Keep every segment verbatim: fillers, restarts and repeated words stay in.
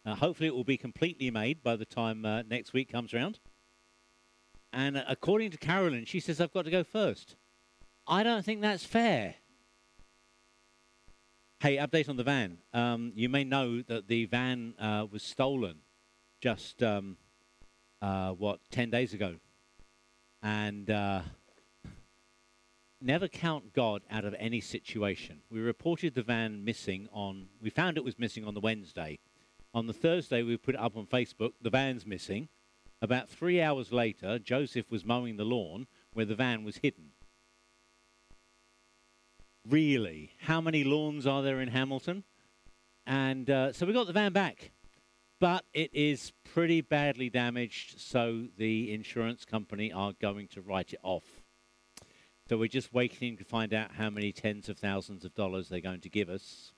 Uh, hopefully it will be completely made by the time uh, next week comes around. And uh, according to Carolyn, she says I've got to go first. I don't think that's fair. Hey, update on the van. Um, you may know that the van uh, was stolen just, um, uh, what, ten days ago. And uh, never count God out of any situation. We reported the van missing on, we found it was missing on the Wednesday. On the Thursday, we put it up on Facebook, the van's missing. About three hours later, Joseph was mowing the lawn where the van was hidden. Really? How many lawns are there in Hamilton? And uh, so we got the van back. But it is pretty badly damaged, so the insurance company are going to write it off. So we're just waiting to find out how many tens of thousands of dollars they're going to give us.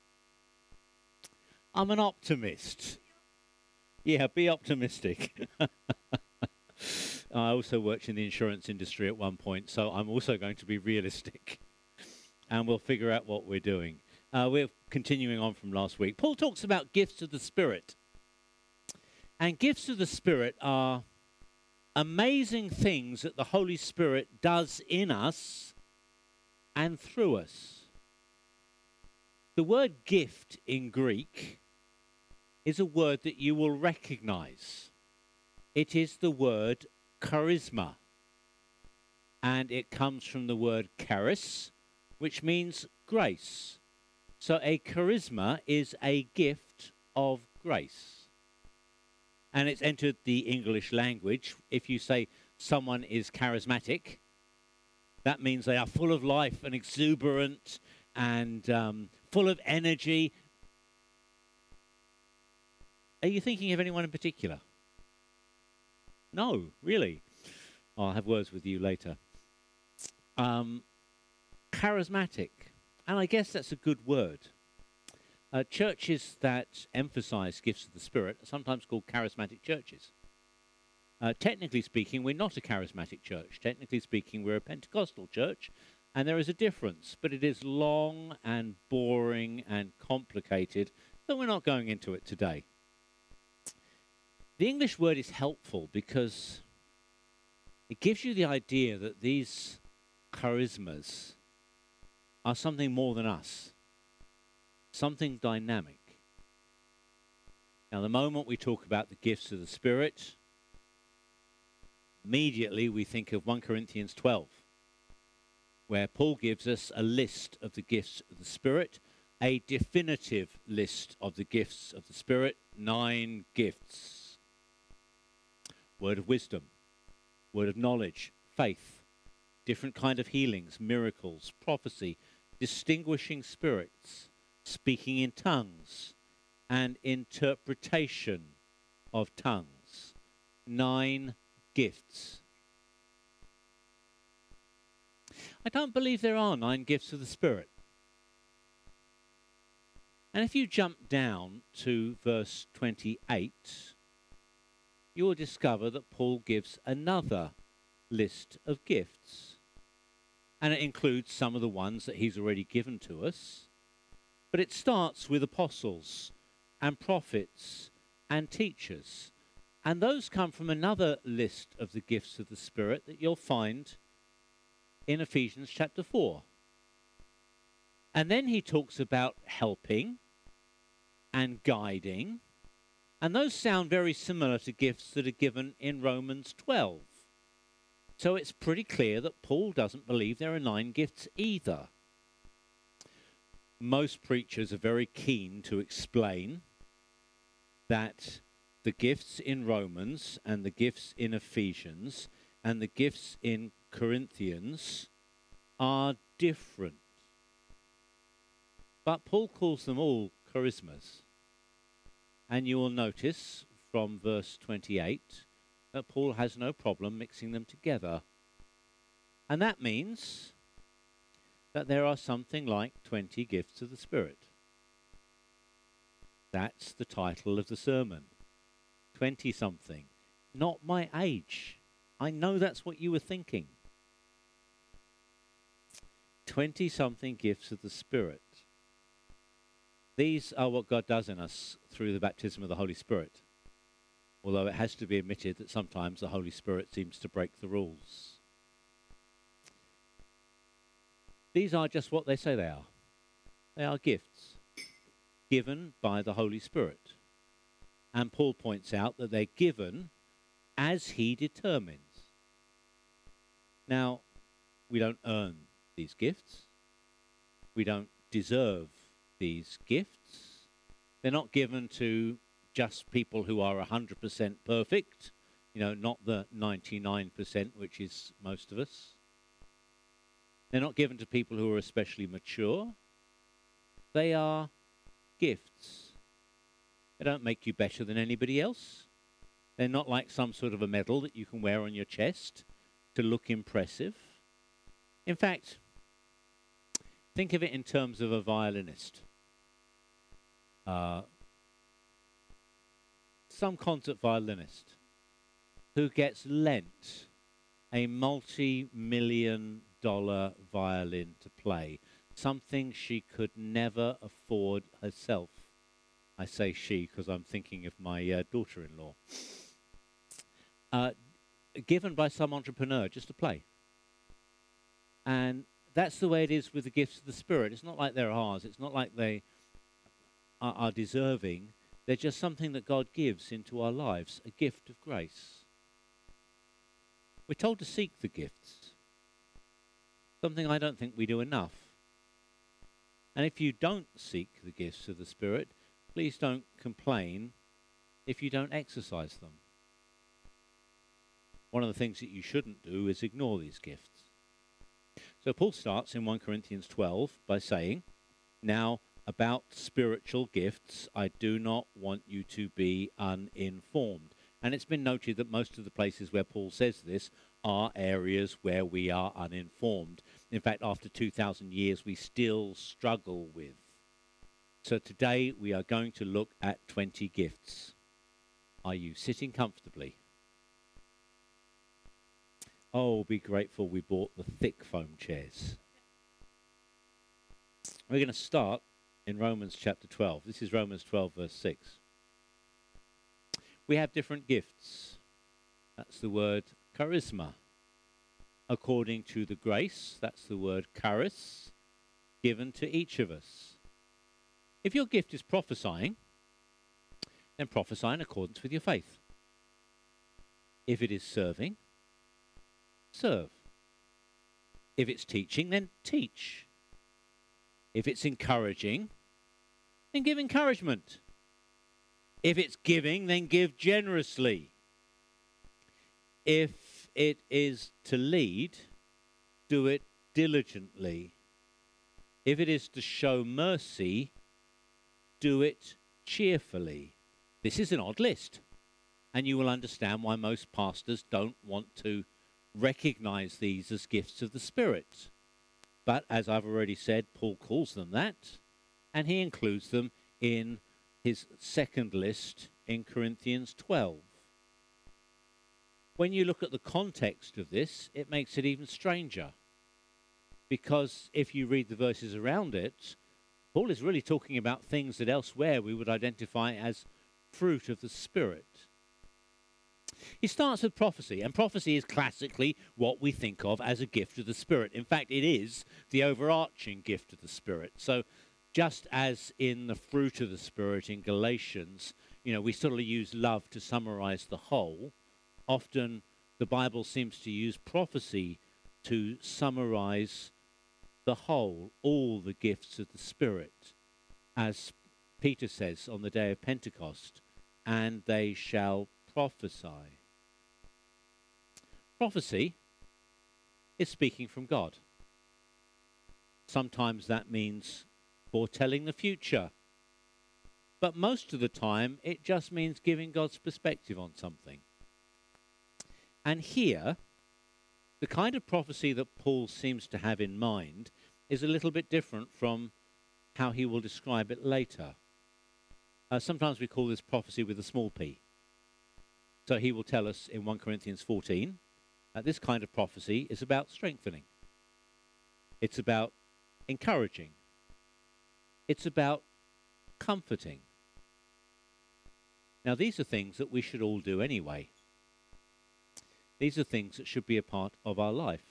I'm an optimist. Yeah, be optimistic. I also worked in the insurance industry at one point, so I'm also going to be realistic. And we'll figure out what we're doing. Uh, we're continuing on from last week. Paul talks about gifts of the Spirit. And gifts of the Spirit are amazing things that the Holy Spirit does in us and through us. The word gift in Greek is a word that you will recognize. It is the word charisma. And it comes from the word charis, which means grace. So a charisma is a gift of grace. And it's entered the English language. If you say someone is charismatic, that means they are full of life and exuberant and um, full of energy. Are you thinking of anyone in particular? No, really. I'll have words with you later. Um, charismatic. And I guess that's a good word. Uh, churches that emphasize gifts of the Spirit are sometimes called charismatic churches. Uh, technically speaking, we're not a charismatic church. Technically speaking, we're a Pentecostal church, and there is a difference. But it is long and boring and complicated, so we're not going into it today. The English word is helpful because it gives you the idea that these charismas are something more than us. Something dynamic. Now, the moment we talk about the gifts of the Spirit, immediately we think of First Corinthians twelve, where Paul gives us a list of the gifts of the Spirit, a definitive list of the gifts of the Spirit, nine gifts. Word of wisdom, word of knowledge, faith, different kind of healings, miracles, prophecy, distinguishing spirits, speaking in tongues, and interpretation of tongues. Nine gifts. I don't believe there are nine gifts of the Spirit. And if you jump down to verse twenty-eight, you will discover that Paul gives another list of gifts. And it includes some of the ones that he's already given to us. But it starts with apostles and prophets and teachers. And those come from another list of the gifts of the Spirit that you'll find in Ephesians chapter four. And then he talks about helping and guiding. And those sound very similar to gifts that are given in Romans twelve. So it's pretty clear that Paul doesn't believe there are nine gifts either. Most preachers are very keen to explain that the gifts in Romans and the gifts in Ephesians and the gifts in Corinthians are different. But Paul calls them all charismas. And you will notice from verse twenty-eight that Paul has no problem mixing them together. And that means that there are something like twenty gifts of the Spirit. That's the title of the sermon. twenty-something. Not my age. I know that's what you were thinking. twenty-something gifts of the Spirit. These are what God does in us through the baptism of the Holy Spirit. Although it has to be admitted that sometimes the Holy Spirit seems to break the rules. These are just what they say they are. They are gifts given by the Holy Spirit. And Paul points out that they're given as he determines. Now, we don't earn these gifts. We don't deserve these gifts. They're not given to just people who are one hundred percent perfect, you know, not the ninety-nine percent, which is most of us. They're not given to people who are especially mature. They are gifts. They don't make you better than anybody else. They're not like some sort of a medal that you can wear on your chest to look impressive. In fact, think of it in terms of a violinist. Uh, some concert violinist who gets lent a multi-million dollar violin to play, something she could never afford herself. I say she because I'm thinking of my uh, daughter-in-law. Uh, given by some entrepreneur just to play. And that's the way it is with the gifts of the Spirit. It's not like they're ours. It's not like they are, are deserving. They're just something that God gives into our lives, a gift of grace. We're told to seek the gifts, something I don't think we do enough. And if you don't seek the gifts of the Spirit, please don't complain if you don't exercise them. One of the things that you shouldn't do is ignore these gifts. So Paul starts in First Corinthians twelve by saying, now about spiritual gifts, I do not want you to be uninformed. And it's been noted that most of the places where Paul says this are areas where we are uninformed. In fact, after two thousand years, we still struggle with. So today we are going to look at twenty gifts. Are you sitting comfortably? Oh, be grateful we bought the thick foam chairs. We're going to start in Romans chapter twelve. This is Romans twelve, verse six. We have different gifts. That's the word charisma. According to the grace, that's the word charis, given to each of us. If your gift is prophesying, then prophesy in accordance with your faith. If it is serving, serve. If it's teaching, then teach. If it's encouraging, then give encouragement. If it's giving, then give generously. If it is to lead, do it diligently. If it is to show mercy, do it cheerfully. This is an odd list, and you will understand why most pastors don't want to recognize these as gifts of the Spirit. But as I've already said, Paul calls them that, and he includes them in his second list in Corinthians twelve. When you look at the context of this, it makes it even stranger. Because if you read the verses around it, Paul is really talking about things that elsewhere we would identify as fruit of the Spirit. He starts with prophecy, and prophecy is classically what we think of as a gift of the Spirit. In fact, it is the overarching gift of the Spirit. So just as in the fruit of the Spirit in Galatians, you know, we sort of use love to summarize the whole. Often the Bible seems to use prophecy to summarize the whole, all the gifts of the Spirit. As Peter says on the day of Pentecost, and they shall prophesy. Prophecy is speaking from God. Sometimes that means foretelling the future. But most of the time, it just means giving God's perspective on something. And here, the kind of prophecy that Paul seems to have in mind is a little bit different from how he will describe it later. Uh, sometimes we call this prophecy with a small p. So he will tell us in First Corinthians fourteen that this kind of prophecy is about strengthening. It's about encouraging. It's about comforting. Now, these are things that we should all do anyway. These are things that should be a part of our life.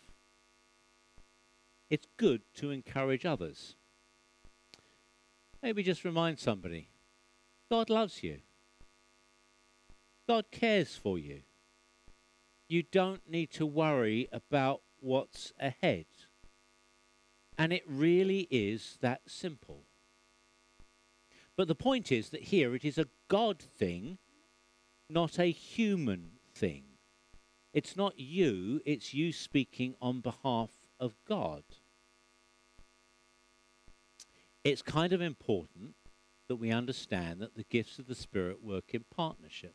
It's good to encourage others. Maybe just remind somebody, God loves you. God cares for you. You don't need to worry about what's ahead. And it really is that simple. But the point is that here it is a God thing, not a human thing. It's not you, it's you speaking on behalf of God. It's kind of important that we understand that the gifts of the Spirit work in partnership.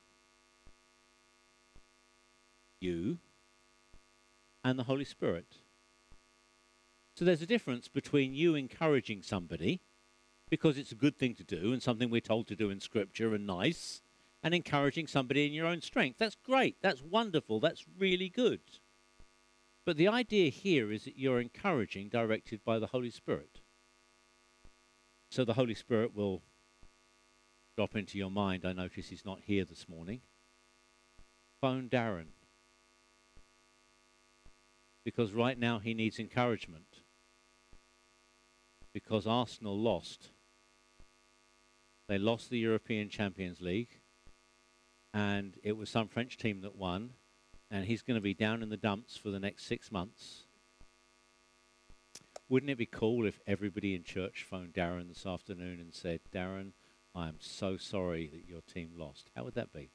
You and the Holy Spirit. So there's a difference between you encouraging somebody because it's a good thing to do and something we're told to do in Scripture and nice, and encouraging somebody in your own strength. That's great. That's wonderful. That's really good. But the idea here is that you're encouraging directed by the Holy Spirit. So the Holy Spirit will drop into your mind. I notice he's not here this morning. Phone Darren. Because right now he needs encouragement. Because Arsenal lost. They lost the European Champions League. And it was some French team that won. And he's going to be down in the dumps for the next six months. Wouldn't it be cool if everybody in church phoned Darren this afternoon and said, Darren, I am so sorry that your team lost? How would that be?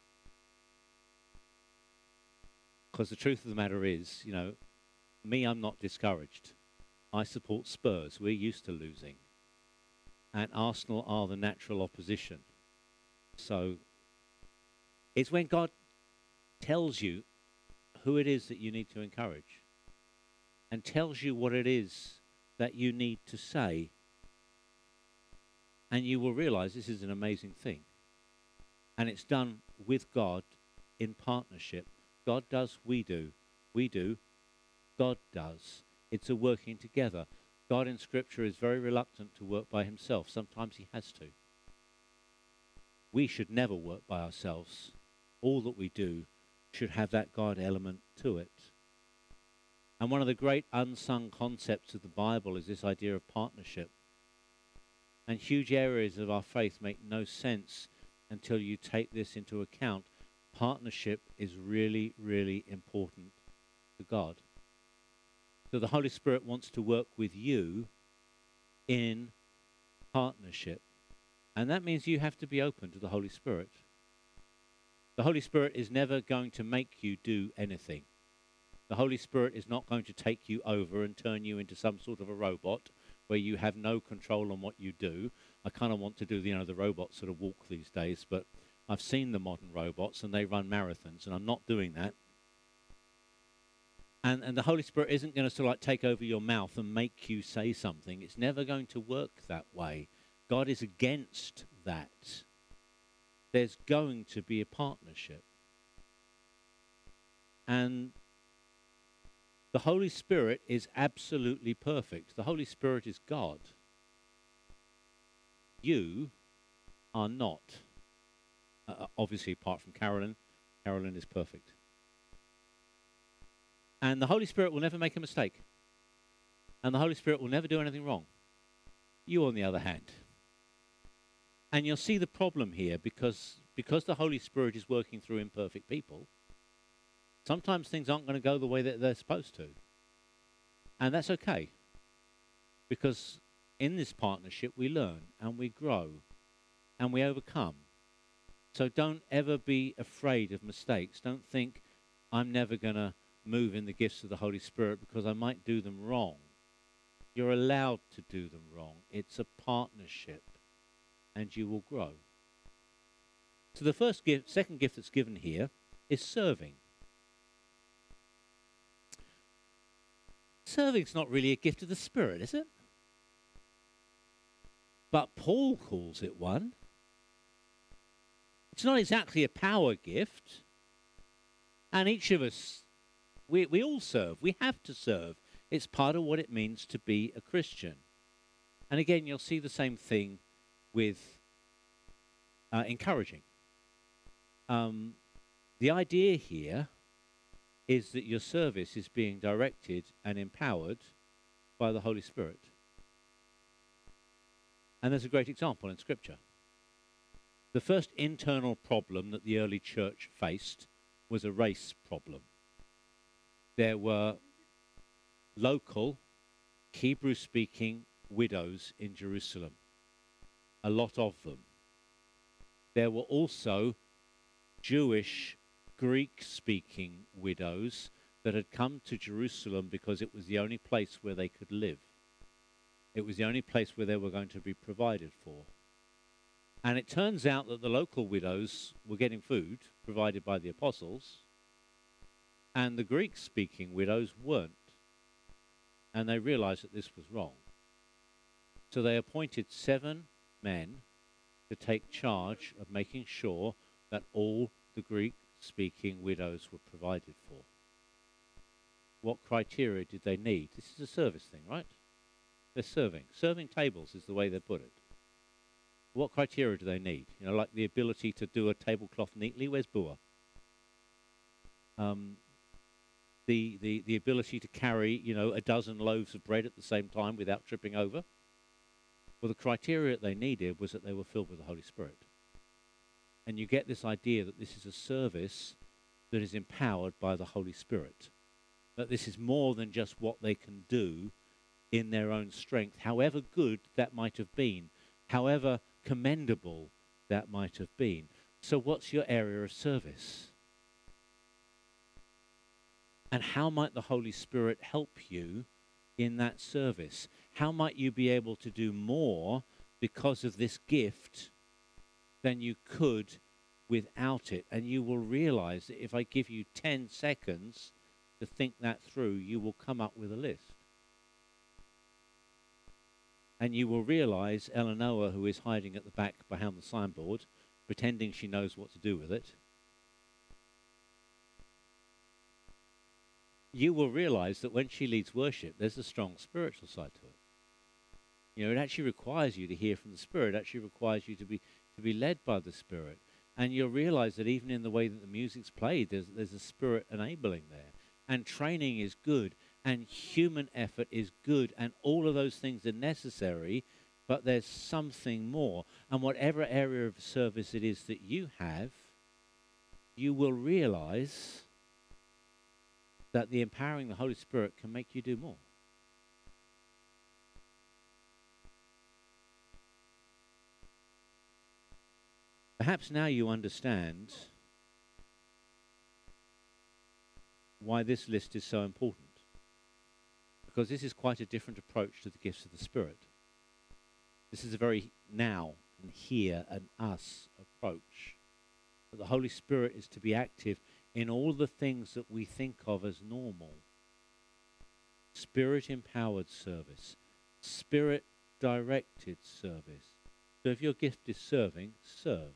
Because the truth of the matter is, you know, me, I'm not discouraged. I support Spurs. We're used to losing. And Arsenal are the natural opposition. So it's when God tells you who it is that you need to encourage and tells you what it is that you need to say. And you will realize this is an amazing thing. And it's done with God in partnership. God does, we do. We do, God does. It's a working together. God in Scripture is very reluctant to work by himself. Sometimes he has to. We should never work by ourselves. All that we do should have that God element to it. And one of the great unsung concepts of the Bible is this idea of partnership. And huge areas of our faith make no sense until you take this into account. Partnership is really, really important to God. So the Holy Spirit wants to work with you in partnership. And that means you have to be open to the Holy Spirit. The Holy Spirit is never going to make you do anything. The Holy Spirit is not going to take you over and turn you into some sort of a robot where you have no control on what you do. I kind of want to do, you know, the robots sort of walk these days, but I've seen the modern robots and they run marathons, and I'm not doing that. And and the Holy Spirit isn't going to sort of like take over your mouth and make you say something. It's never going to work that way. God is against that. There's going to be a partnership. And the Holy Spirit is absolutely perfect. The Holy Spirit is God. You are not. Uh, obviously, apart from Carolyn. Carolyn is perfect. And the Holy Spirit will never make a mistake. And the Holy Spirit will never do anything wrong. You, on the other hand. And you'll see the problem here because, because the Holy Spirit is working through imperfect people. Sometimes things aren't going to go the way that they're supposed to. And that's okay. Because in this partnership we learn and we grow and we overcome. So don't ever be afraid of mistakes. Don't think, I'm never going to move in the gifts of the Holy Spirit because I might do them wrong. You're allowed to do them wrong. It's a partnership and you will grow. So the first gift, second gift that's given here is serving. Serving's not really a gift of the Spirit, is it? But Paul calls it one. It's not exactly a power gift. And each of us, we, we all serve. We have to serve. It's part of what it means to be a Christian. And again, you'll see the same thing with uh, encouraging. Um, the idea here is that your service is being directed and empowered by the Holy Spirit. And there's a great example in Scripture. The first internal problem that the early church faced was a race problem. There were local Hebrew-speaking widows in Jerusalem, a lot of them. There were also Jewish, Greek-speaking widows that had come to Jerusalem because it was the only place where they could live. It was the only place where they were going to be provided for. And it turns out that the local widows were getting food provided by the apostles, and the Greek-speaking widows weren't. And they realized that this was wrong. So they appointed seven men to take charge of making sure that all the Greek-speaking widows were provided for. What criteria did they need? This is a service thing, right? They're serving. Serving tables is the way they put it. What criteria do they need? You know, like the ability to do a tablecloth neatly. Where's Bua? Um, the, the, the ability to carry, you know, a dozen loaves of bread at the same time without tripping over. Well, the criteria that they needed was that they were filled with the Holy Spirit. And you get this idea that this is a service that is empowered by the Holy Spirit. That this is more than just what they can do in their own strength, however good that might have been, however commendable that might have been. So what's your area of service? And how might the Holy Spirit help you in that service? How might you be able to do more because of this gift than you could without it? And you will realize that if I give you ten seconds to think that through, you will come up with a list. And you will realize Eleanor, who is hiding at the back behind the signboard, pretending she knows what to do with it, you will realize that when she leads worship, there's a strong spiritual side to it. You know, it actually requires you to hear from the Spirit. It actually requires you to be to be led by the Spirit. And you'll realize that even in the way that the music's played, there's there's a Spirit enabling there. And training is good, and human effort is good, and all of those things are necessary, but there's something more. And whatever area of service it is that you have, you will realize that the empowering the Holy Spirit can make you do more. Perhaps now you understand why this list is so important. Because this is quite a different approach to the gifts of the Spirit. This is a very now and here and us approach. But the Holy Spirit is to be active in all the things that we think of as normal. Spirit-empowered service. Spirit-directed service. So if your gift is serving, serve.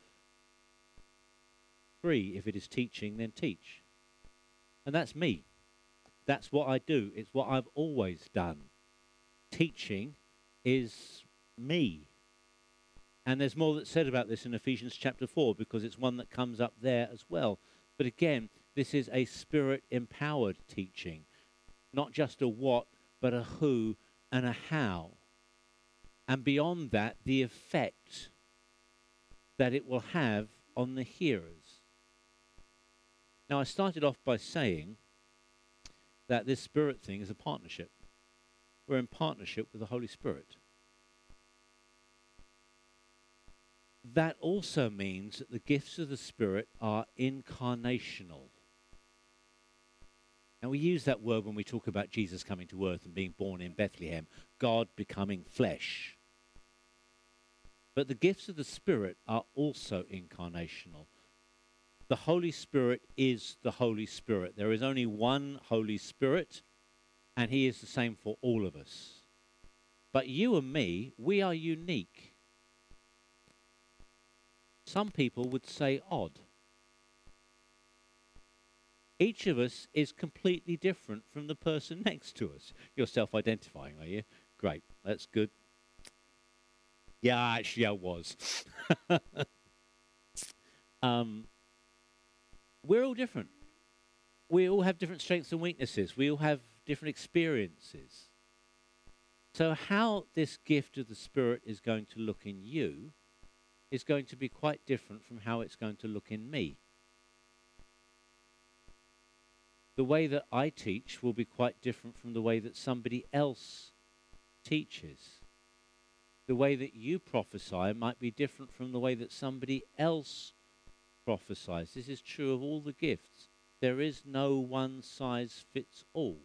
Three, if it is teaching, then teach. And that's me. That's what I do. It's what I've always done. Teaching is me. And there's more that's said about this in Ephesians chapter four, because it's one that comes up there as well. But again, this is a Spirit-empowered teaching. Not just a what, but a who and a how. And beyond that, the effect that it will have on the hearers. Now, I started off by saying that this Spirit thing is a partnership. We're in partnership with the Holy Spirit. That also means that the gifts of the Spirit are incarnational. And we use that word when we talk about Jesus coming to earth and being born in Bethlehem, God becoming flesh. But the gifts of the Spirit are also incarnational. The Holy Spirit is the Holy Spirit. There is only one Holy Spirit, and he is the same for all of us. But you and me, we are unique. Some people would say odd. Each of us is completely different from the person next to us. You're self-identifying, are you? Great, that's good. Yeah, actually, I was. um, we're all different. We all have different strengths and weaknesses. We all have different experiences. So how this gift of the Spirit is going to look in you is going to be quite different from how it's going to look in me. The way that I teach will be quite different from the way that somebody else teaches. The way that you prophesy might be different from the way that somebody else prophesies. This is true of all the gifts. There is no one size fits all.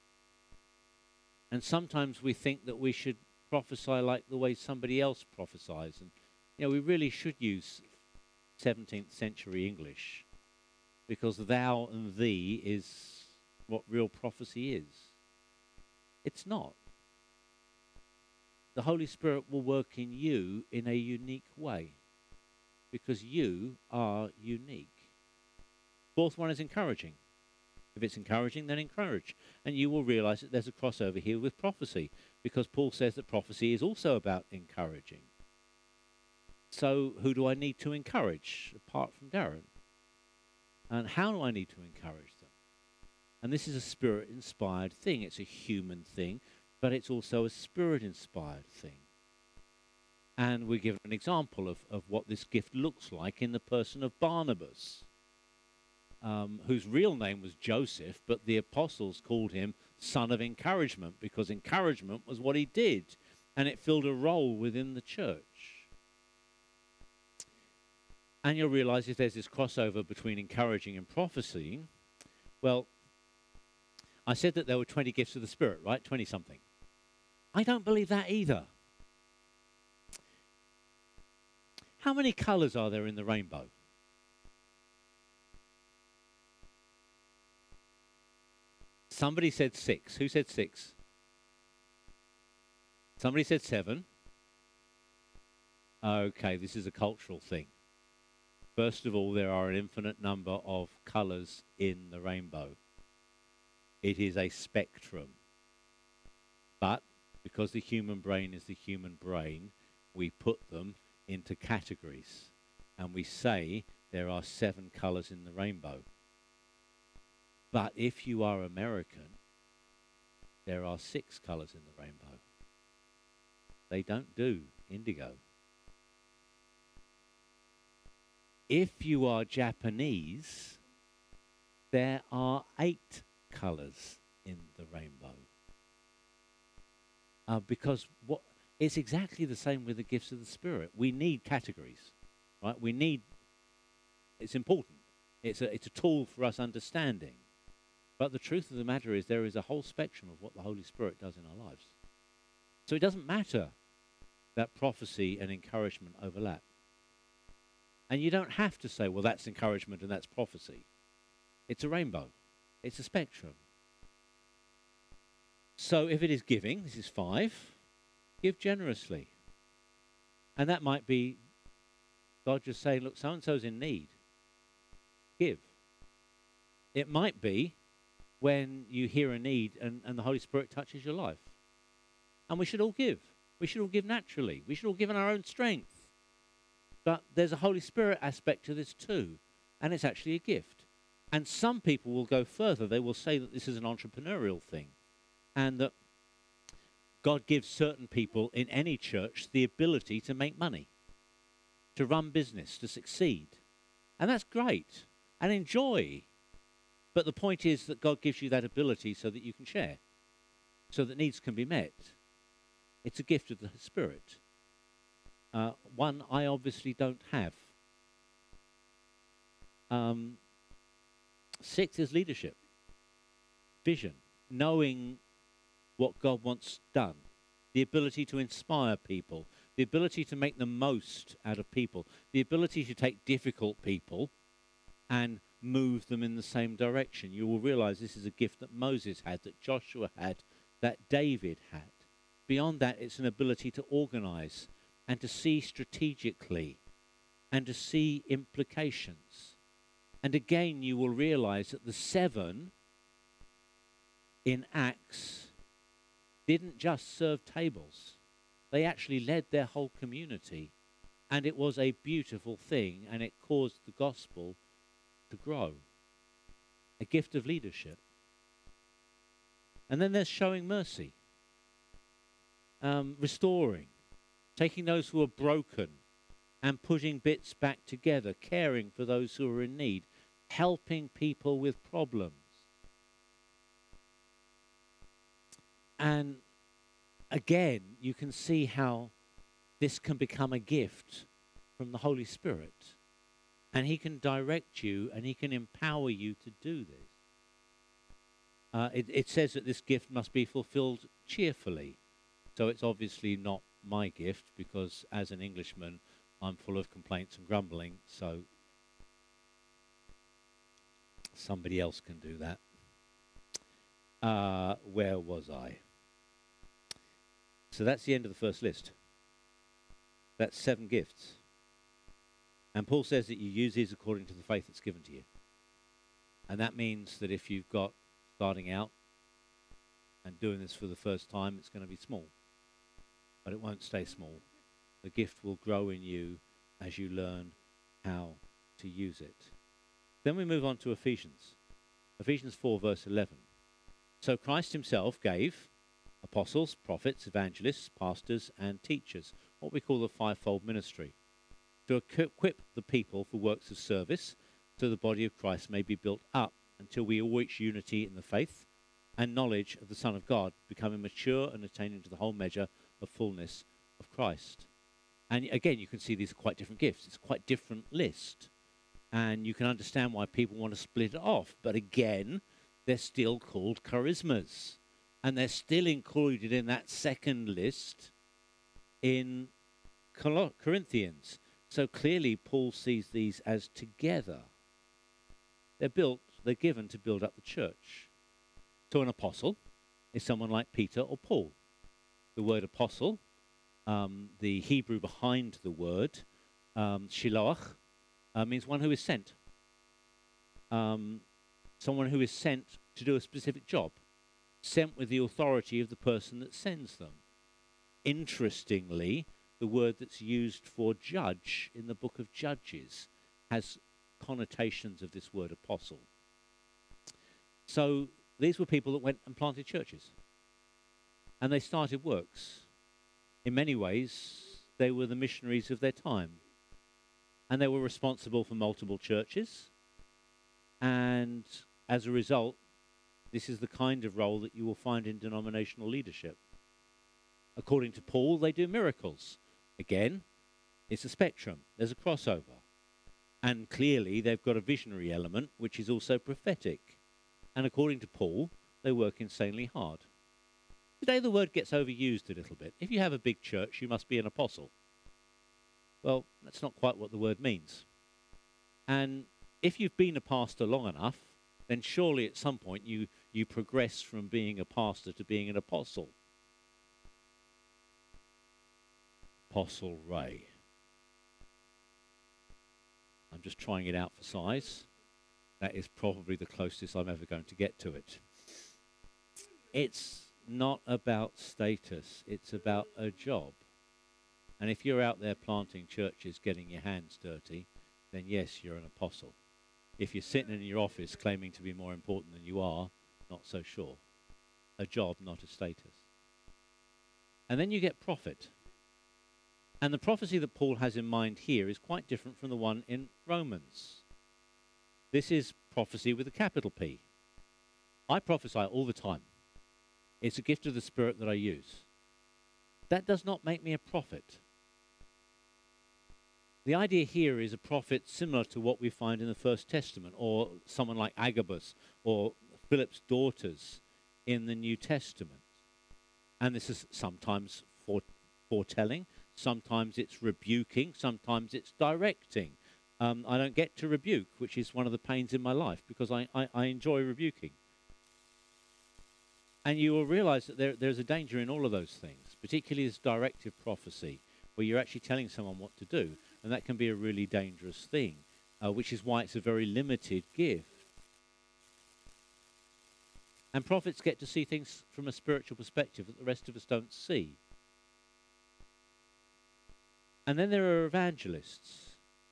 And sometimes we think that we should prophesy like the way somebody else prophesies. And, you know, we really should use seventeenth century English, because thou and thee is what real prophecy is. It's not. The Holy Spirit will work in you in a unique way, because you are unique. Fourth one is encouraging. If it's encouraging, then encourage. And you will realize that there's a crossover here with prophecy, because Paul says that prophecy is also about encouraging. So who do I need to encourage, apart from Darren? And how do I need to encourage them? And this is a Spirit-inspired thing. It's a human thing, but it's also a Spirit-inspired thing. And we give an example of, of what this gift looks like in the person of Barnabas, um, whose real name was Joseph, but the apostles called him son of encouragement, because encouragement was what he did, and it filled a role within the church. And you'll realize if there's this crossover between encouraging and prophecy, well, I said that there were twenty gifts of the Spirit, right? twenty-something. I don't believe that either. How many colours are there in the rainbow? Somebody said six. Who said six? Somebody said seven. Okay, this is a cultural thing. First of all, there are an infinite number of colours in the rainbow. It is a spectrum. But because the human brain is the human brain, we put them into categories. And we say there are seven colours in the rainbow. But if you are American, there are six colours in the rainbow. They don't do indigo. If you are Japanese, there are eight colours in the rainbow. Uh, because what it's exactly the same with the gifts of the Spirit. We need categories, right? We need, it's important. It's a, it's a tool for us understanding. But the truth of the matter is there is a whole spectrum of what the Holy Spirit does in our lives. So it doesn't matter that prophecy and encouragement overlap. And you don't have to say, well, that's encouragement and that's prophecy. It's a rainbow. It's a spectrum. So if it is giving, this is five, give generously. And that might be God just saying, look, so-and-so's in need. Give. It might be when you hear a need and, and the Holy Spirit touches your life. And we should all give. We should all give naturally. We should all give in our own strength. But there's a Holy Spirit aspect to this too, and it's actually a gift. And some people will go further. They will say that this is an entrepreneurial thing, and that God gives certain people in any church the ability to make money, to run business, to succeed. And that's great, and enjoy. But the point is that God gives you that ability so that you can share, so that needs can be met. It's a gift of the Spirit. Uh, one I obviously don't have. Um, six is leadership, vision, knowing what God wants done, the ability to inspire people, the ability to make the most out of people, the ability to take difficult people and move them in the same direction. You will realize this is a gift that Moses had, that Joshua had, that David had. Beyond that, it's an ability to organize and to see strategically, and to see implications. And again, you will realize that the seven in Acts didn't just serve tables. They actually led their whole community, and it was a beautiful thing, and it caused the gospel to grow. A gift of leadership. And then there's showing mercy, um, restoring, taking those who are broken and putting bits back together, caring for those who are in need, helping people with problems. And again, you can see how this can become a gift from the Holy Spirit. And he can direct you and he can empower you to do this. Uh, it, it says that this gift must be fulfilled cheerfully. So it's obviously not my gift, because as an Englishman, I'm full of complaints and grumbling. So somebody else can do that. Uh, where was I? So that's the end of the first list. That's seven gifts. And Paul says that you use these according to the faith that's given to you. And that means that if you've got starting out and doing this for the first time, it's going to be small. But it won't stay small. The gift will grow in you as you learn how to use it. Then we move on to Ephesians. Ephesians four, verse eleven. So Christ himself gave apostles, prophets, evangelists, pastors, and teachers, what we call the fivefold ministry, to equip the people for works of service, so the body of Christ may be built up until we all reach unity in the faith and knowledge of the Son of God, becoming mature and attaining to the whole measure of fullness of Christ. And again, you can see these are quite different gifts. It's a quite different list. And you can understand why people want to split it off. But again, they're still called charismas. And they're still included in that second list in Col- Corinthians. So clearly, Paul sees these as together. They're built, they're given to build up the church. So an apostle is someone like Peter or Paul. The word apostle, um, the Hebrew behind the word, um, shiloach, uh, means one who is sent. Um, someone who is sent to do a specific job. Sent with the authority of the person that sends them. Interestingly, the word that's used for judge in the book of Judges has connotations of this word apostle. So these were people that went and planted churches. And they started works. In many ways, they were the missionaries of their time. And they were responsible for multiple churches. And as a result, this is the kind of role that you will find in denominational leadership. According to Paul, they do miracles. Again, it's a spectrum. There's a crossover. And clearly, they've got a visionary element, which is also prophetic. And according to Paul, they work insanely hard. Today, the word gets overused a little bit. If you have a big church, you must be an apostle. Well, that's not quite what the word means. And if you've been a pastor long enough, then surely at some point you, you progress from being a pastor to being an apostle. Apostle Ray. I'm just trying it out for size. That is probably the closest I'm ever going to get to it. It's not about status. It's about a job. And if you're out there planting churches, getting your hands dirty, then yes, you're an apostle. If you're sitting in your office claiming to be more important than you are, not so sure. A job, not a status. And then you get prophet. And the prophecy that Paul has in mind here is quite different from the one in Romans. This is prophecy with a capital P. I prophesy all the time. It's a gift of the Spirit that I use. That does not make me a prophet. The idea here is a prophet similar to what we find in the First Testament, or someone like Agabus, or Philip's daughters in the New Testament. And this is sometimes fore- foretelling, sometimes it's rebuking, sometimes it's directing. Um, I don't get to rebuke, which is one of the pains in my life, because I, I, I enjoy rebuking. And you will realize that there, there's a danger in all of those things, particularly this directive prophecy, where you're actually telling someone what to do. And that can be a really dangerous thing, uh, which is why it's a very limited gift. And prophets get to see things from a spiritual perspective that the rest of us don't see. And then there are evangelists.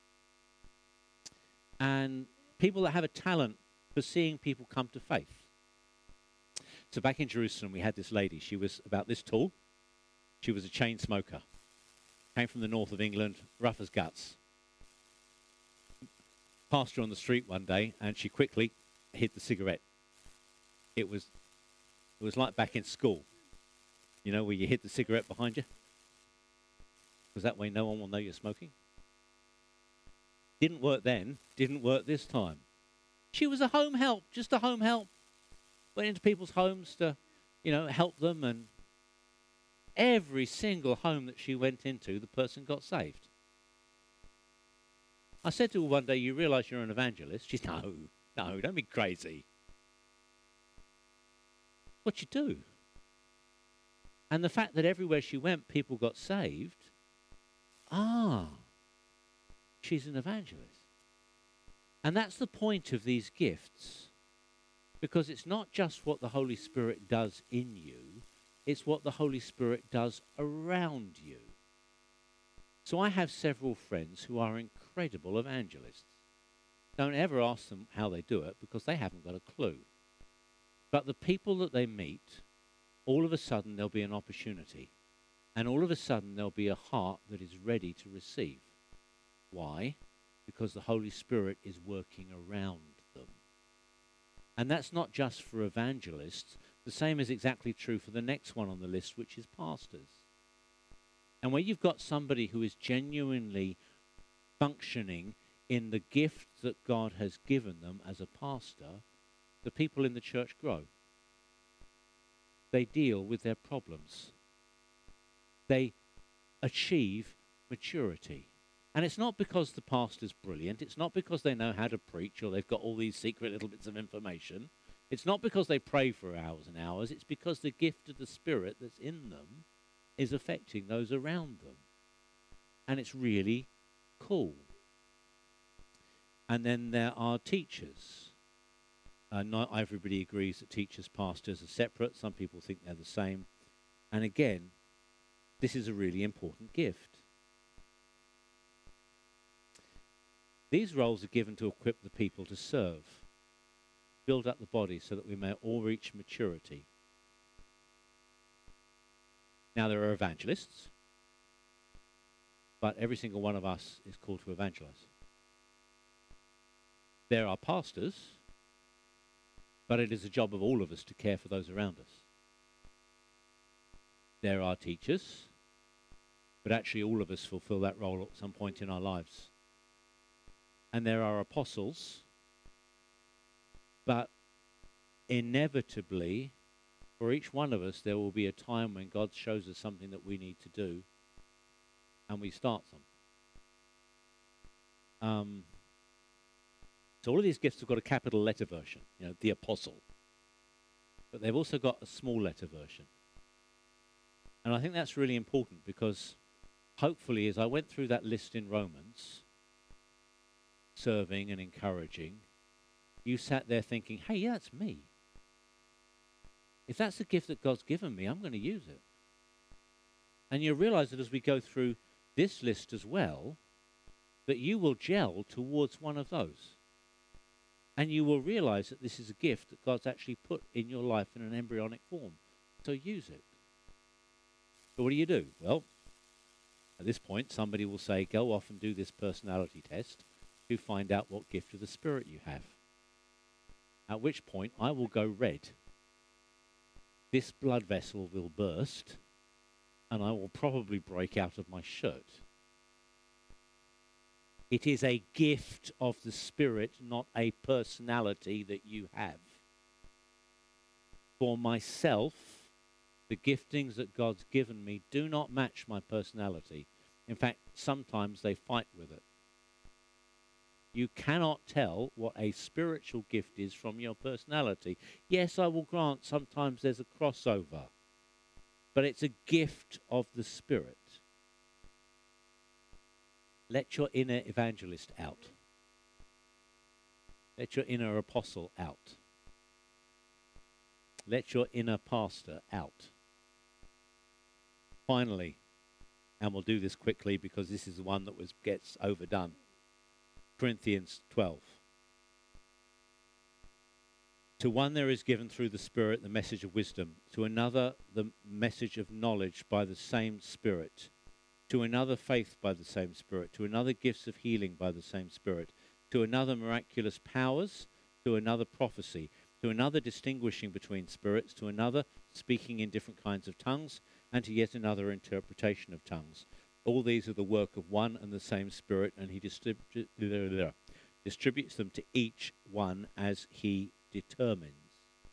And people that have a talent for seeing people come to faith. So back in Jerusalem, we had this lady. She was about this tall. She was a chain smoker. Came from the north of England, rough as guts. Passed her on the street one day, and she quickly hid the cigarette. It was, it was like back in school, you know, where you hid the cigarette behind you. Because that way no one will know you're smoking. Didn't work then, didn't work this time. She was a home help, just a home help. Went into people's homes to, you know, help them, and every single home that she went into, the person got saved. I said to her one day, you realise you're an evangelist? She said, no, no, don't be crazy. What you do. And the fact that everywhere she went, people got saved, ah, she's an evangelist. And that's the point of these gifts, because it's not just what the Holy Spirit does in you, it's what the Holy Spirit does around you. So I have several friends who are incredible evangelists. Don't ever ask them how they do it, because they haven't got a clue. But the people that they meet, all of a sudden there'll be an opportunity. And all of a sudden there'll be a heart that is ready to receive. Why? Because the Holy Spirit is working around them. And that's not just for evangelists. The same is exactly true for the next one on the list, which is pastors. And where you've got somebody who is genuinely functioning in the gift that God has given them as a pastor, the people in the church grow. They deal with their problems. They achieve maturity. And it's not because the pastor's brilliant. It's not because they know how to preach or they've got all these secret little bits of information. It's not because they pray for hours and hours. It's because the gift of the Spirit that's in them is affecting those around them. And it's really cool. And then there are teachers. Uh, not everybody agrees that teachers, pastors are separate. Some people think they're the same. And again, this is a really important gift. These roles are given to equip the people to serve, build up the body so that we may all reach maturity. Now, there are evangelists, but every single one of us is called to evangelize. There are pastors, but it is the job of all of us to care for those around us. There are teachers, but actually all of us fulfill that role at some point in our lives. And there are apostles, but inevitably, for each one of us, there will be a time when God shows us something that we need to do, and we start them. Um, so all of these gifts have got a capital letter version, you know, the apostle. But they've also got a small letter version. And I think that's really important, because hopefully as I went through that list in Romans, serving and encouraging, you sat there thinking, hey, yeah, that's me. If that's the gift that God's given me, I'm going to use it. And you realize that as we go through this list as well, that you will gel towards one of those. And you will realize that this is a gift that God's actually put in your life in an embryonic form. So use it. So what do you do? Well, at this point, somebody will say, go off and do this personality test to find out what gift of the Spirit you have. At which point, I will go red. This blood vessel will burst, and I will probably break out of my shirt. It is a gift of the Spirit, not a personality that you have. For myself, the giftings that God's given me do not match my personality. In fact, sometimes they fight with it. You cannot tell what a spiritual gift is from your personality. Yes, I will grant sometimes there's a crossover, but it's a gift of the Spirit. Let your inner evangelist out. Let your inner apostle out. Let your inner pastor out. Finally, And we'll do this quickly because this is the one that was gets overdone. Corinthians twelve. To one there is given through the Spirit the message of wisdom, to another the message of knowledge by the same Spirit, to another faith by the same Spirit, to another gifts of healing by the same Spirit, to another miraculous powers, to another prophecy, to another distinguishing between spirits, to another speaking in different kinds of tongues, and to yet another interpretation of tongues. All these are the work of one and the same Spirit, and he distribu- distributes them to each one as he determines.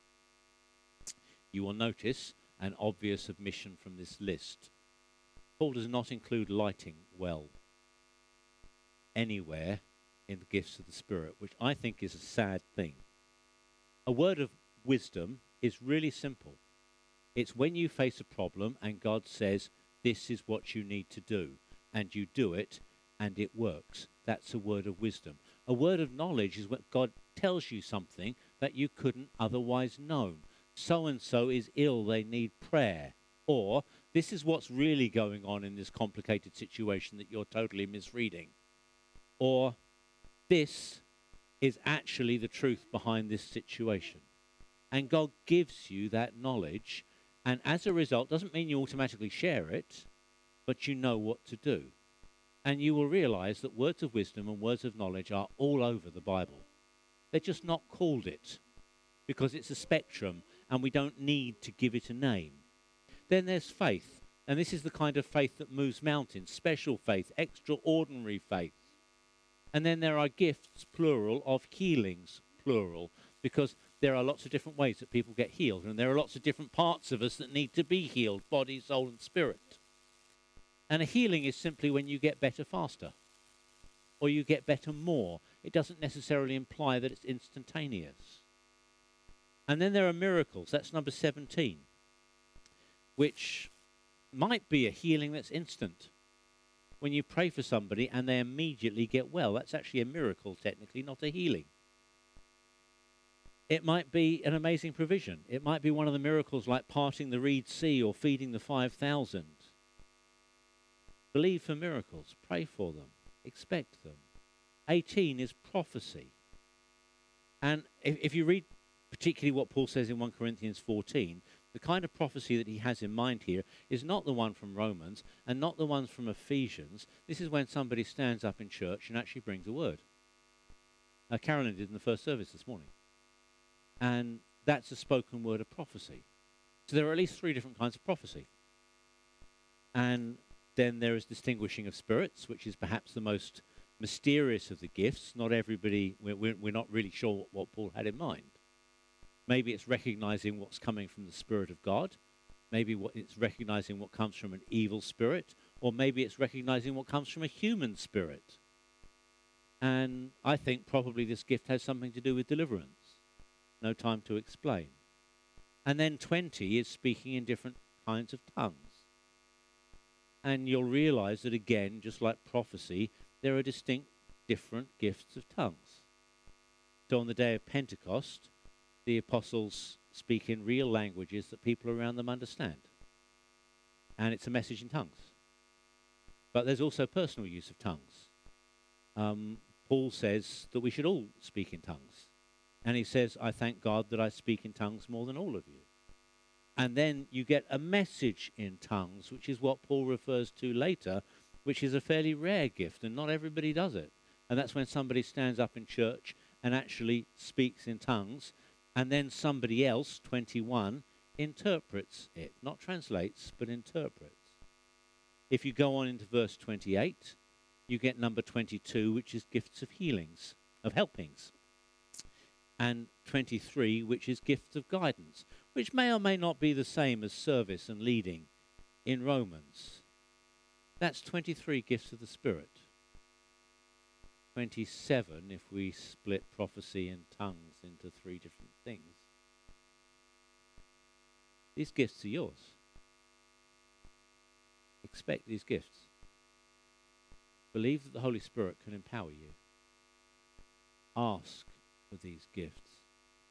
You will notice an obvious omission from this list. Paul does not include lighting well anywhere in the gifts of the Spirit, which I think is a sad thing. A word of wisdom is really simple. It's when you face a problem and God says, this is what you need to do, and you do it, and it works. That's a word of wisdom. A word of knowledge is when God tells you something that you couldn't otherwise know. So-and-so is ill, they need prayer. Or, this is what's really going on in this complicated situation that you're totally misreading. Or, this is actually the truth behind this situation. And God gives you that knowledge, and as a result, doesn't mean you automatically share it, but you know what to do. And you will realize that words of wisdom and words of knowledge are all over the Bible. They're just not called it, because it's a spectrum, and we don't need to give it a name. Then there's faith, and this is the kind of faith that moves mountains, special faith, extraordinary faith. And then there are gifts, plural, of healings, plural, because there are lots of different ways that people get healed, and there are lots of different parts of us that need to be healed, body, soul, and spirit. And a healing is simply when you get better faster, or you get better more. It doesn't necessarily imply that it's instantaneous. And then there are miracles. That's number seventeen, which might be a healing that's instant. When you pray for somebody and they immediately get well, that's actually a miracle, technically, not a healing. It might be an amazing provision. It might be one of the miracles like parting the Reed Sea or feeding the five thousand. Believe for miracles. Pray for them. Expect them. eighteen is prophecy. And if, if you read particularly what Paul says in First Corinthians fourteen, the kind of prophecy that he has in mind here is not the one from Romans and not the ones from Ephesians. This is when somebody stands up in church and actually brings a word. Uh, Carolyn did in the first service this morning. And that's a spoken word of prophecy. So there are at least three different kinds of prophecy. And then there is distinguishing of spirits, which is perhaps the most mysterious of the gifts. Not everybody, we're, we're not really sure what, what Paul had in mind. Maybe it's recognizing what's coming from the Spirit of God. Maybe what it's recognizing what comes from an evil spirit. Or maybe it's recognizing what comes from a human spirit. And I think probably this gift has something to do with deliverance. No time to explain. And then twenty is speaking in different kinds of tongues. And you'll realize that again, just like prophecy, there are distinct different gifts of tongues. So on the day of Pentecost, the apostles speak in real languages that people around them understand. And it's a message in tongues. But there's also personal use of tongues. Um, Paul says that we should all speak in tongues. And he says, I thank God that I speak in tongues more than all of you. And then you get a message in tongues, which is what Paul refers to later, which is a fairly rare gift, and not everybody does it. And that's when somebody stands up in church and actually speaks in tongues, and then somebody else, twenty-one, interprets it. Not translates, but interprets. If you go on into verse twenty-eight, you get number twenty-two, which is gifts of healings, of helpings. And twenty-three, which is gifts of guidance, which may or may not be the same as service and leading in Romans. That's twenty-three gifts of the Spirit. twenty-seven if we split prophecy and tongues into three different things. These gifts are yours. Expect these gifts. Believe that the Holy Spirit can empower you. Ask for these gifts,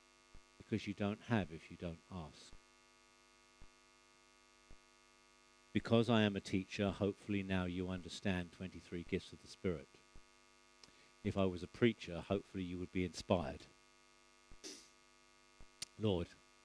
because you don't have if you don't ask. Because I am a teacher, hopefully now you understand twenty-three gifts of the Spirit. If I was a preacher, hopefully you would be inspired. Lord,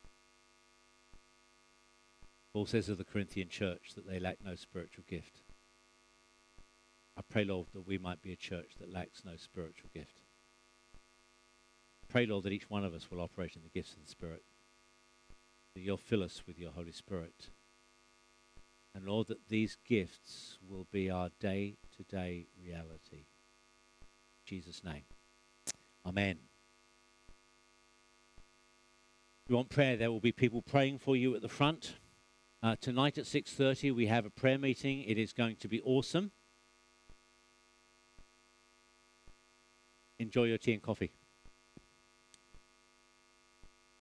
Paul says of the Corinthian church that they lack no spiritual gift. I pray, Lord, that we might be a church that lacks no spiritual gift. Pray, Lord, that each one of us will operate in the gifts of the Spirit, that you'll fill us with your Holy Spirit. And Lord, that these gifts will be our day-to-day reality. In Jesus' name. Amen. If you want prayer, there will be people praying for you at the front. Uh, tonight at six thirty, we have a prayer meeting. It is going to be awesome. Enjoy your tea and coffee.